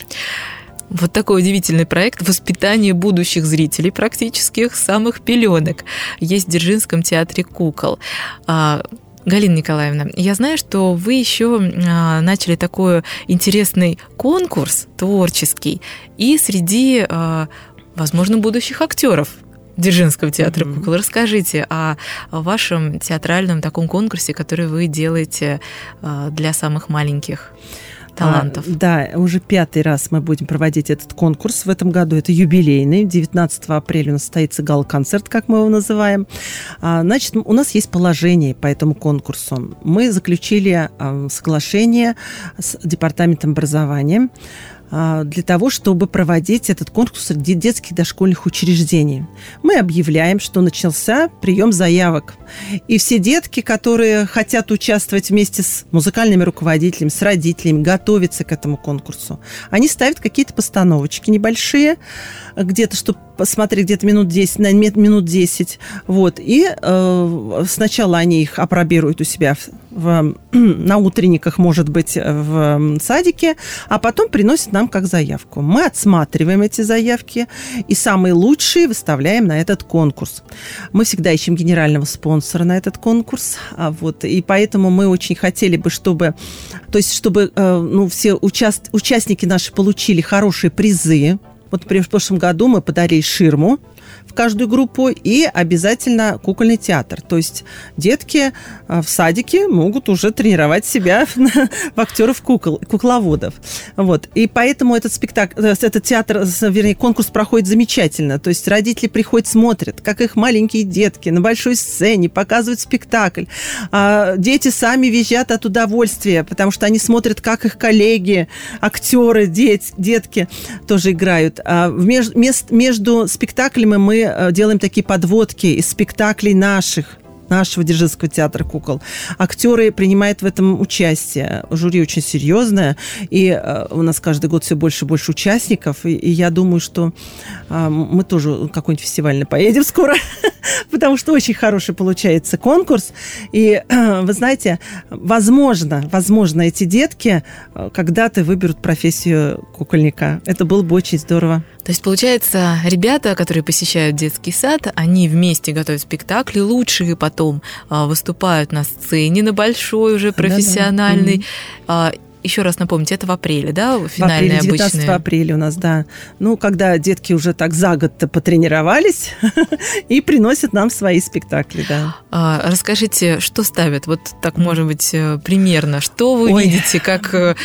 Speaker 4: Вот такой удивительный проект «Воспитание будущих зрителей» практически с самых пеленок. Есть в Дзержинском театре кукол. Галина Николаевна, я знаю, что вы еще начали такой интересный конкурс творческий и среди, возможно, будущих актеров Дзержинского театра mm-hmm. кукол. Расскажите о вашем театральном таком конкурсе, который вы делаете для самых маленьких талантов.
Speaker 5: А, да, уже пятый раз мы будем проводить этот конкурс в этом году. Это юбилейный. девятнадцатого апреля у нас состоится гала-концерт, как мы его называем. А, значит, у нас есть положение по этому конкурсу. Мы заключили а, соглашение с Департаментом образования для того, чтобы проводить этот конкурс среди детских дошкольных учреждений. Мы объявляем, что начался прием заявок. И все детки, которые хотят участвовать вместе с музыкальными руководителями, с родителями, готовиться к этому конкурсу, они ставят какие-то постановочки небольшие, где-то, чтобы посмотреть, где-то минут десять, на минут десять. Вот. И э, сначала они их апробируют у себя в, в, на утренниках, может быть, в садике, а потом приносят нам как заявку. Мы отсматриваем эти заявки и самые лучшие выставляем на этот конкурс. Мы всегда ищем генерального спонсора на этот конкурс. А вот, и поэтому мы очень хотели бы, чтобы, то есть, чтобы э, ну, все участ, участники наши получили хорошие призы. Вот, например, в прошлом году мы подарили ширму в каждую группу и обязательно кукольный театр. То есть детки в садике могут уже тренировать себя в актеров кукол, кукловодов. Вот. И поэтому этот спектакль, этот театр, вернее, конкурс проходит замечательно. То есть родители приходят, смотрят, как их маленькие детки на большой сцене показывают спектакль. А дети сами визжат от удовольствия, потому что они смотрят, как их коллеги, актеры, дет, детки тоже играют. А между, между спектаклями мы делаем такие подводки из спектаклей наших нашего Дзержинского театра кукол. Актеры принимают в этом участие. Жюри очень серьезное, и э, у нас каждый год все больше и больше участников, и, и я думаю, что э, мы тоже какой-нибудь фестивальный поедем скоро, потому что очень хороший получается конкурс. И э, вы знаете, возможно, возможно, эти детки когда-то выберут профессию кукольника. Это было бы очень здорово.
Speaker 4: То есть, получается, ребята, которые посещают детский сад, они вместе готовят спектакли, лучшие потом а, выступают на сцене, на большой уже профессиональной. Да-да. Еще раз напомните, это в апреле, да, финальные обычные?
Speaker 5: девятнадцатого апреля у нас, да. Ну, когда детки уже так за год-то потренировались и приносят нам свои спектакли, да.
Speaker 4: А, расскажите, что ставят? Вот так, может быть, примерно. Что вы Ой. видите, как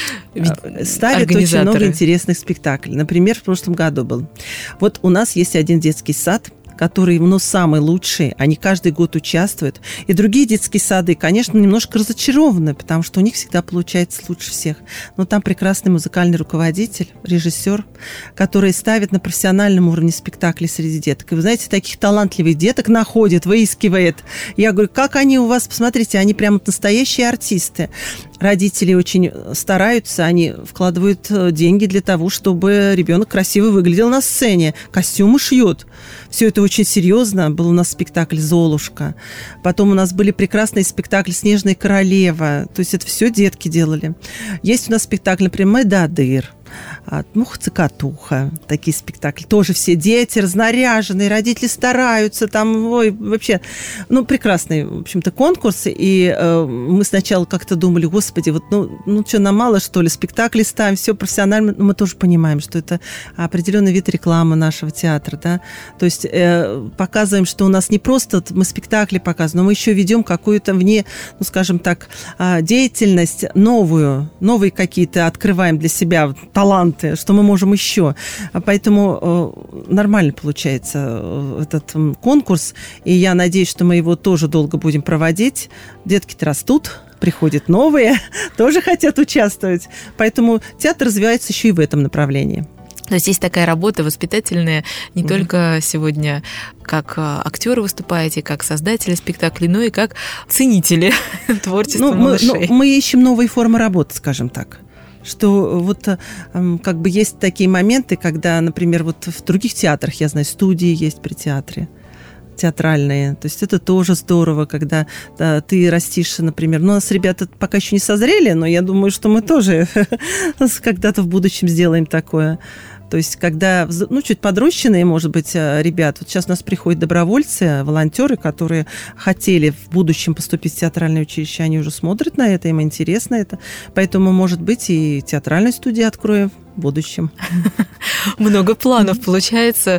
Speaker 5: ставят очень много интересных спектаклей. Например, в прошлом году был. Вот у нас есть один детский сад, которые, ну, самые лучшие, они каждый год участвуют. И другие детские сады, конечно, немножко разочарованы, потому что у них всегда получается лучше всех. Но там прекрасный музыкальный руководитель, режиссер, который ставит на профессиональном уровне спектакли среди деток. И вы знаете, таких талантливых деток находит, выискивает. Я говорю, как они у вас, посмотрите, они прямо настоящие артисты. Родители очень стараются, они вкладывают деньги для того, чтобы ребенок красиво выглядел на сцене, костюмы шьют. Все это очень серьезно. Был у нас спектакль «Золушка». Потом у нас были прекрасные спектакли «Снежная королева». То есть это все детки делали. Есть у нас спектакль, например, «Медадыр», «Муха-цикатуха». Такие спектакли. Тоже все дети разнаряженные, родители стараются. Там, ой, вообще, ну, прекрасный, в общем-то, конкурс. И э, мы сначала как-то думали, господи, вот, ну, ну что, нам мало, что ли, спектакли ставим, все профессионально. Но мы тоже понимаем, что это определенный вид рекламы нашего театра, да. То есть э, показываем, что у нас не просто мы спектакли показываем, но мы еще ведем какую-то вне, ну, скажем так, деятельность новую, новые какие-то открываем для себя таланты, что мы можем еще. Поэтому э, нормально получается э, этот э, конкурс, и я надеюсь, что мы его тоже долго будем проводить. Детки-то растут, приходят новые, тоже хотят участвовать. Поэтому театр развивается еще и в этом направлении.
Speaker 4: То есть есть такая работа воспитательная, не mm-hmm. только сегодня как актеры выступаете, как создатели спектаклей, но и как ценители творчества
Speaker 5: ну,
Speaker 4: малышей.
Speaker 5: Мы, ну, мы ищем новые формы работы, скажем так. Что вот как бы есть такие моменты, когда, например, вот в других театрах, я знаю, студии есть при театре, театральные. То есть это тоже здорово, когда да, ты растишь, например. Ну, у нас ребята пока еще не созрели, но я думаю, что мы тоже когда-то в будущем сделаем такое. То есть, когда, ну, чуть подрощенные, может быть, ребят, вот сейчас у нас приходят добровольцы, волонтеры, которые хотели в будущем поступить в театральное училище, они уже смотрят на это, им интересно это. Поэтому, может быть, и театральную студию откроем в будущем.
Speaker 4: Много планов получается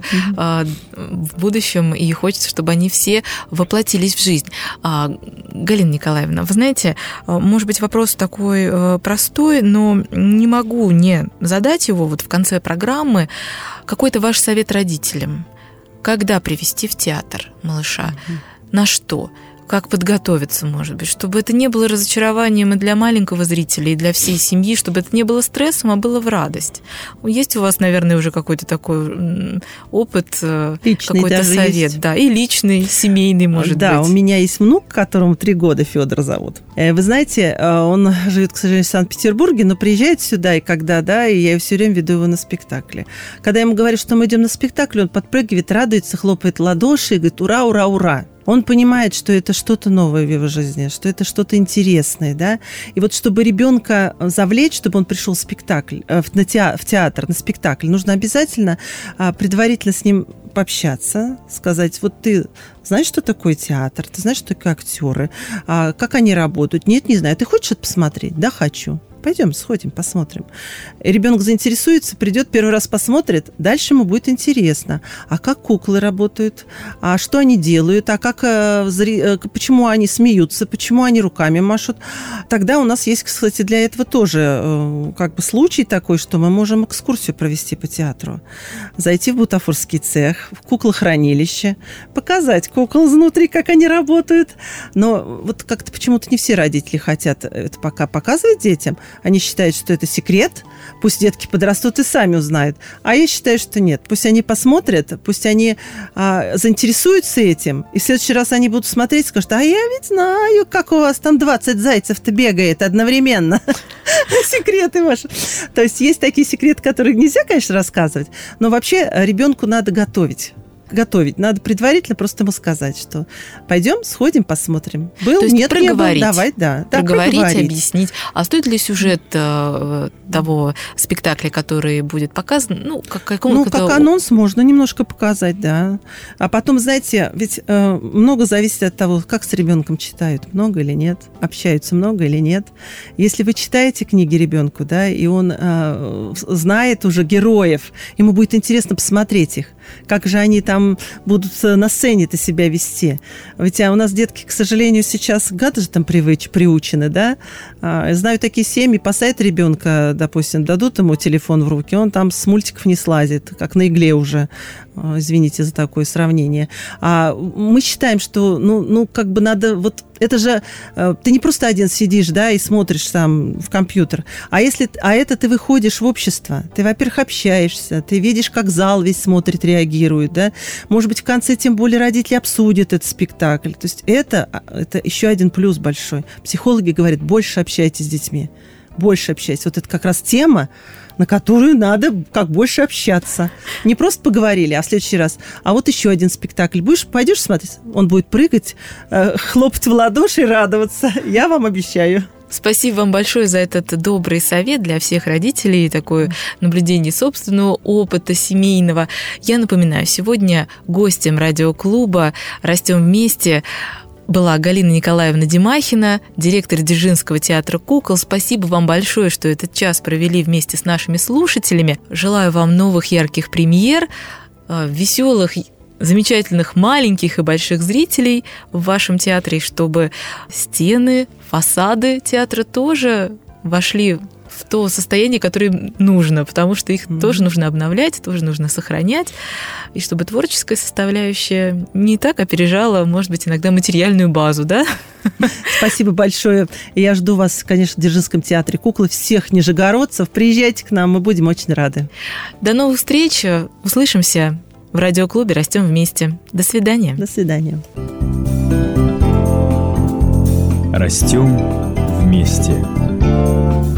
Speaker 4: в будущем, и хочется, чтобы они все воплотились в жизнь. Галина Николаевна, вы знаете, может быть, вопрос такой простой, но не могу не задать его вот в конце программы. Какой-то ваш совет родителям? Когда привести в театр малыша? На что? Как подготовиться, может быть, чтобы это не было разочарованием и для маленького зрителя, и для всей семьи, чтобы это не было стрессом, а было в радость. Есть у вас, наверное, уже какой-то такой опыт, личный, какой-то совет, есть. Да, и личный, семейный, может
Speaker 5: да,
Speaker 4: быть.
Speaker 5: Да, у меня есть внук, которому три года, Федор зовут. Вы знаете, он живет, к сожалению, в Санкт-Петербурге, но приезжает сюда, и когда, да, и я все время веду его на спектакли. Когда я ему говорю, что мы идем на спектакль, он подпрыгивает, радуется, хлопает в ладоши и говорит: ура, ура, ура. Он понимает, что это что-то новое в его жизни, что это что-то интересное, да. И вот чтобы ребенка завлечь, чтобы он пришел в спектакль, в театр, на спектакль, нужно обязательно предварительно с ним пообщаться, сказать: вот ты знаешь, что такое театр, ты знаешь, что такое актеры, как они работают? Нет, не знаю. Ты хочешь это посмотреть? Да, хочу. Пойдем, сходим, посмотрим. И ребенок заинтересуется, придет, первый раз посмотрит, дальше ему будет интересно. А как куклы работают? А что они делают? А как, почему они смеются? Почему они руками машут? Тогда у нас есть, кстати, для этого тоже как бы случай такой, что мы можем экскурсию провести по театру. Зайти в бутафорский цех, в куклохранилище, показать кукол изнутри, как они работают. Но вот как-то почему-то не все родители хотят это пока показывать детям. Они считают, что это секрет. Пусть детки подрастут и сами узнают. А я считаю, что нет. Пусть они посмотрят, пусть они а, заинтересуются этим. И в следующий раз они будут смотреть и скажут: а я ведь знаю, как у вас там двадцать зайцев-то бегает одновременно. Секреты ваши. То есть есть такие секреты, которые нельзя, конечно, рассказывать. Но вообще ребенку надо готовить. Готовить. Надо предварительно просто ему сказать, что пойдем, сходим, посмотрим. Был, нет, не был, давай, да. да
Speaker 4: проговорить,
Speaker 5: проговорить,
Speaker 4: объяснить. А стоит ли сюжет э, того спектакля, который будет показан? Ну, как, как,
Speaker 5: ну,
Speaker 4: как,
Speaker 5: как
Speaker 4: это...
Speaker 5: анонс можно немножко показать, да. А потом, знаете, ведь э, много зависит от того, как с ребенком читают, много или нет, общаются много или нет. Если вы читаете книги ребенку, да, и он э, знает уже героев, ему будет интересно посмотреть их, как же они там будут на сцене-то себя вести. Ведь а у нас детки, к сожалению, сейчас к гаджетам привыч, приучены, да. А, знаю такие семьи, посадят ребенка, допустим, дадут ему телефон в руки, он там с мультиков не слазит, как на игле уже. Извините за такое сравнение. А мы считаем, что, ну, ну как бы надо... Вот это же... Ты не просто один сидишь, да, и смотришь там в компьютер. А, если, а это ты выходишь в общество. Ты, во-первых, общаешься, ты видишь, как зал весь смотрит, реагирует, да. Может быть, в конце тем более родители обсудят этот спектакль. То есть это, это еще один плюс большой. Психологи говорят: больше общайтесь с детьми. Больше общайтесь. Вот это как раз тема, на которую надо как больше общаться. Не просто поговорили, а в следующий раз. А вот еще один спектакль. Будешь, пойдешь смотреть? Он будет прыгать, э, хлопать в ладоши и радоваться. Я вам обещаю.
Speaker 4: Спасибо вам большое за этот добрый совет для всех родителей, такое наблюдение собственного опыта семейного. Я напоминаю, сегодня гостем радиоклуба «Растем вместе» была Галина Николаевна Демахина, директор Дзержинского театра кукол. Спасибо вам большое, что этот час провели вместе с нашими слушателями. Желаю вам новых ярких премьер, веселых, замечательных маленьких и больших зрителей в вашем театре, чтобы стены, фасады театра тоже вошли в то состояние, которое нужно, потому что их mm-hmm. тоже нужно обновлять, тоже нужно сохранять, и чтобы творческая составляющая не так опережала, может быть, иногда материальную базу, да?
Speaker 5: Спасибо большое. Я жду вас, конечно, в Дзержинском театре куклы, всех нижегородцев. Приезжайте к нам, мы будем очень рады.
Speaker 4: До новых встреч, услышимся в радиоклубе «Растем вместе». До свидания.
Speaker 5: До свидания.
Speaker 3: Растем вместе.